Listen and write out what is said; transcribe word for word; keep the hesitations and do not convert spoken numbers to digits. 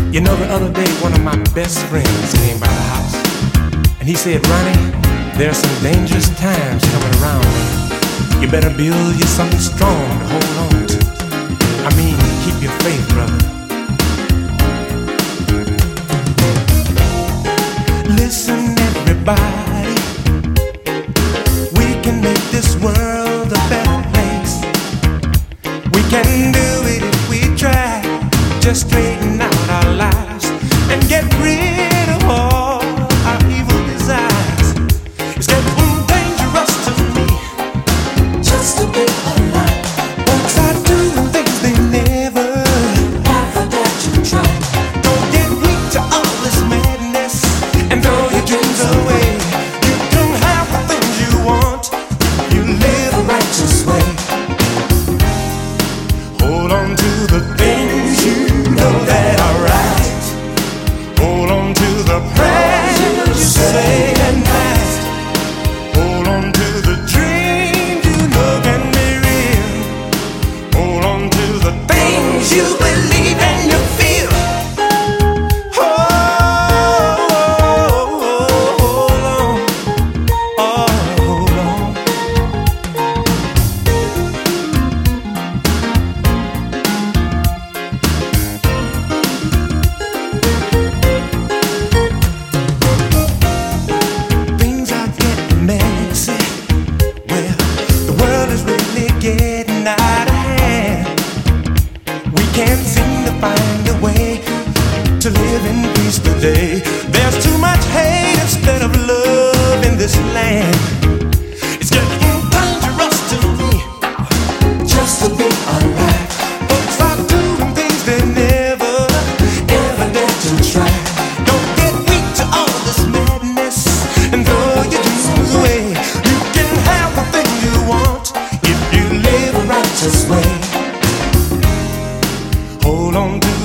You know, the other day, one of my best friends came by the house, and he said, Ronnie, there are some dangerous times coming around. You better build you something strong to hold on to. I mean, keep your faith, brother. Listen, everybody, we can make this world a better place. We can do it if we try. Just straighten out our lives and get rid of all our evil desires. It's getting dangerous to me just to be alive. Folks are doing things they never ever dared to try. Don't get weak to all this madness and throw your dreams away. You can have the things you want. You live a righteous way. Hold on to the things you know that are right. Hold on to the prayers you say at night. Hold on to the dreams you know can be real. Hold on to the things you believe and you feel. Hold on, oh, hold on. Things are getting messy. Well, the world is really getting out of hand. We can't seem to find a way to live in peace today. There's too much hate instead of love in this land. It's getting dangerous to me just to be alright. Folks are doing things they never ever dared to try. Don't get weak to all this madness and throw your dreams away. You can have the thing you want if you live a righteous way. Hold on to